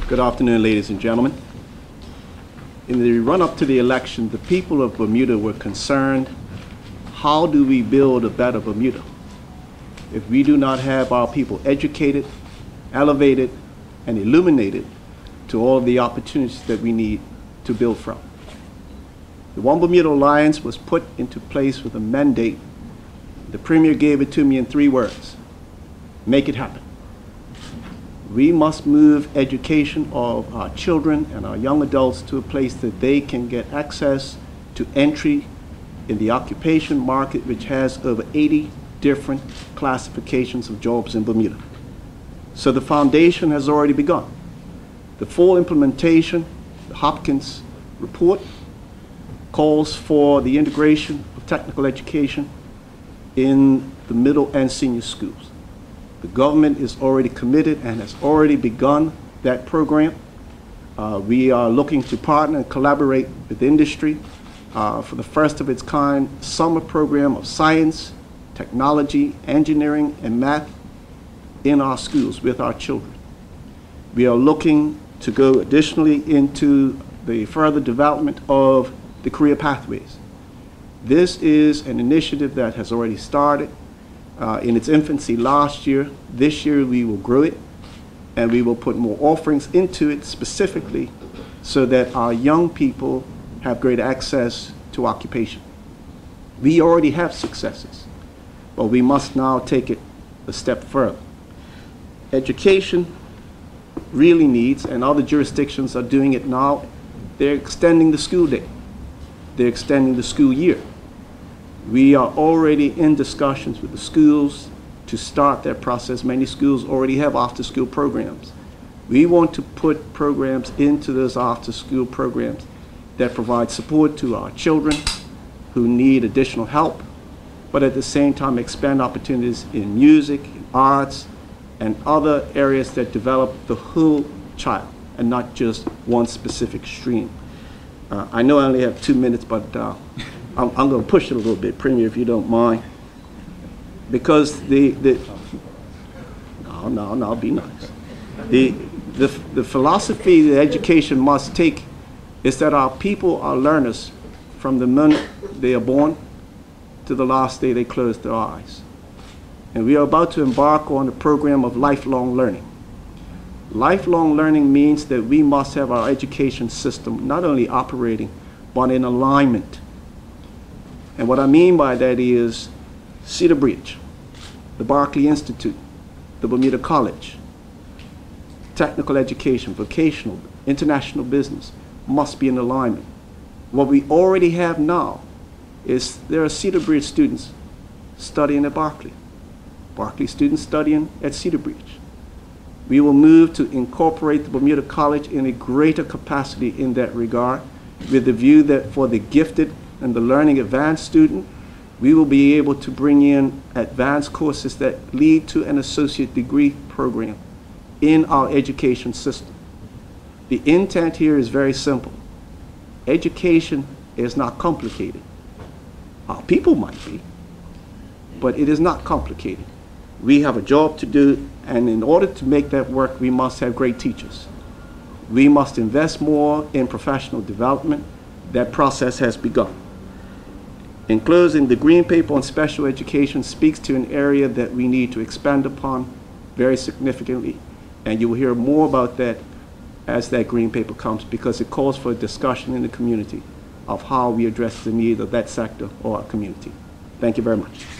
Good afternoon, ladies and gentlemen. In the run-up to the election, the people of Bermuda were concerned, how do we build a better Bermuda if we do not have our people educated, elevated, and illuminated to all of the opportunities that we need to build from? The One Bermuda Alliance was put into place with a mandate. The Premier gave it to me in 3 words: make it happen. We must move education of our children and our young adults to a place that they can get access to entry in the occupation market, which has over 80 different classifications of jobs in Bermuda. So the foundation has already begun. The full implementation, the Hopkins report, calls for the integration of technical education in the middle and senior schools. The government is already committed and has already begun that program. We are looking to partner and collaborate with industry for the first of its kind summer program of science, technology, engineering, and math in our schools with our children. We are looking to go additionally into the further development of the career pathways. This is an initiative that has already started in its infancy last year. This year we will grow it, and we will put more offerings into it specifically so that our young people have greater access to occupation. We already have successes, but we must now take it a step further. Education really needs, and other jurisdictions are doing it now, they're extending the school day. They're extending the school year. We are already in discussions with the schools to start that process. Many schools already have after-school programs. We want to put programs into those after-school programs that provide support to our children who need additional help, but at the same time expand opportunities in music, in arts, and other areas that develop the whole child and not just one specific stream. I know I only have 2 minutes, but I'm going to push it a little bit, Premier, if you don't mind, because no, be nice. The philosophy that education must take is that our people are learners from the moment they are born to the last day they close their eyes. And we are about to embark on a program of lifelong learning. Lifelong learning means that we must have our education system not only operating, but in alignment. And what I mean by that is Cedar Bridge, the Berkeley Institute, the Bermuda College, technical education, vocational, international business must be in alignment. What we already have now is there are Cedar Bridge students studying at Berkeley, Berkeley students studying at Cedar Bridge. We will move to incorporate the Bermuda College in a greater capacity in that regard, with the view that for the gifted and the learning advanced student, we will be able to bring in advanced courses that lead to an associate degree program in our education system. The intent here is very simple. Education is not complicated. Our people might be, but it is not complicated. We have a job to do, and in order to make that work, we must have great teachers. We must invest more in professional development. That process has begun. In closing, the Green Paper on Special Education speaks to an area that we need to expand upon very significantly, and you will hear more about that as that Green Paper comes, because it calls for a discussion in the community of how we address the needs of that sector or our community. Thank you very much.